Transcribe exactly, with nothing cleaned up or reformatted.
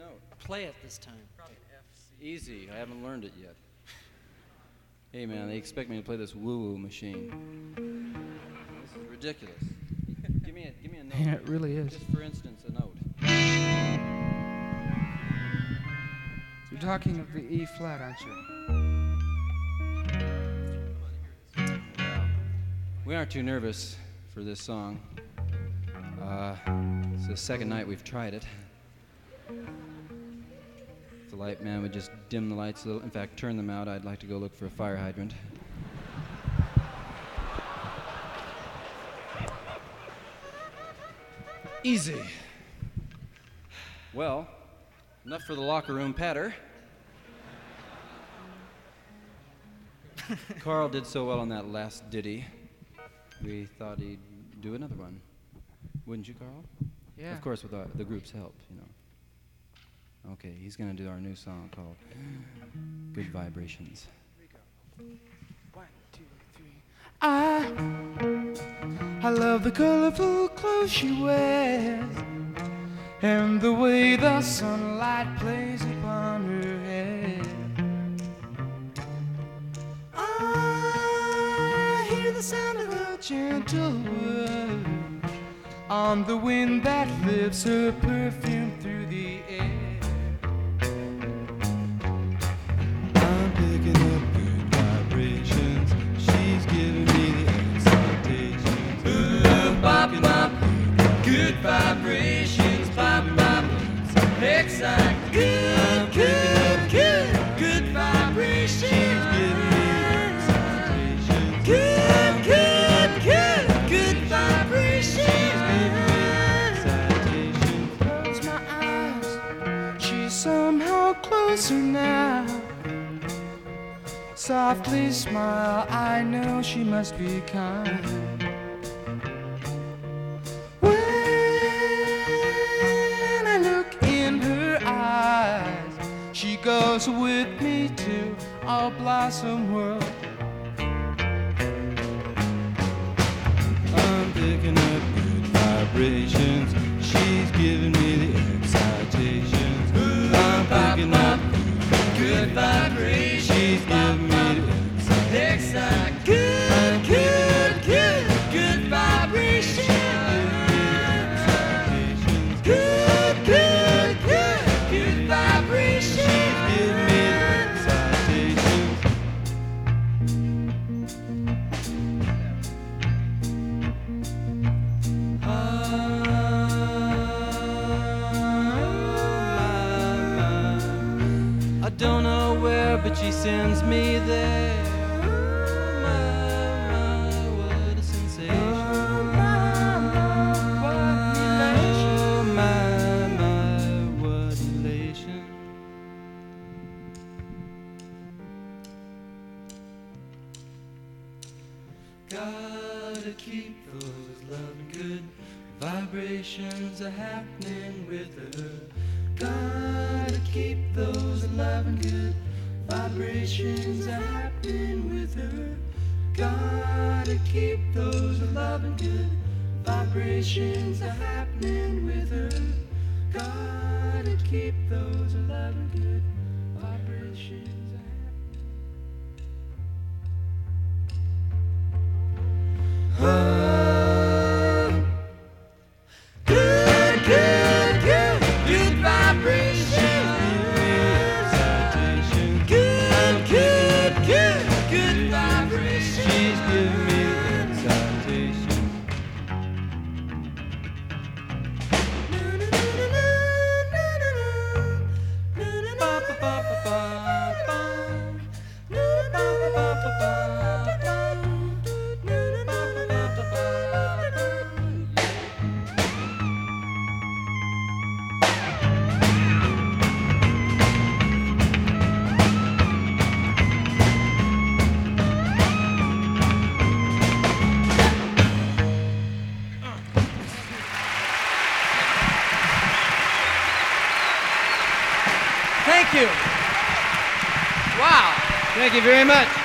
note? Play it this time. Easy. I haven't learned it yet. Hey, man, they expect me to play this woo-woo machine. This is ridiculous. Give me a, give me a note. Yeah, it really is. Just for instance, a note. You're talking of the E flat, aren't you? We aren't too nervous for this song. Uh, it's the second night we've tried it. If the light man would just dim the lights a little, in fact, turn them out, I'd like to go look for a fire hydrant. Easy. Well, enough for the locker room patter. Carl did so well on that last ditty. We thought he'd do another one. Wouldn't you, Carl? Yeah. Of course, with our, the group's help, you know. Okay, he's gonna do our new song called Good Vibrations. One, two, three. I, I love the colorful clothes she wears and the way the sunlight plays upon her head. I hear the sound of her gentle word on the wind that lifts her perfume through the air. I'm picking up good vibrations. She's giving me the excitations. Ooh, bop, bop, good vibrations. Bop, bop, excite. Good, good, good, good vibrations. She's giving me the excitations. Good, good, good, good vibrations. She's giving me the excitations. Close my eyes. She's somehow closer now. Softly smile, I know she must be kind. When I look in her eyes, she goes with me to our blossom world. I'm picking up good vibrations. She's giving me the excitations. I'm picking up good vibrations. She's giving me the excite. Good, good, good, good vibrations. Good, good, good, good vibrations. She's giving me the excitations. Oh, my, my. I don't know where, but she sends me there. Oh, my, my, what a sensation. Oh, my, my, what elation. Gotta keep those loving good vibrations are happening with her. Gotta keep those loving good vibrations are happening with her. Gotta keep those loving good vibrations are happening with her. Gotta keep those loving good vibrations are happening. Oh. Good, good, good, good vibrations. Good, good, good, good vibrations. She's giving me excitation. Thank you. Wow. Thank you very much.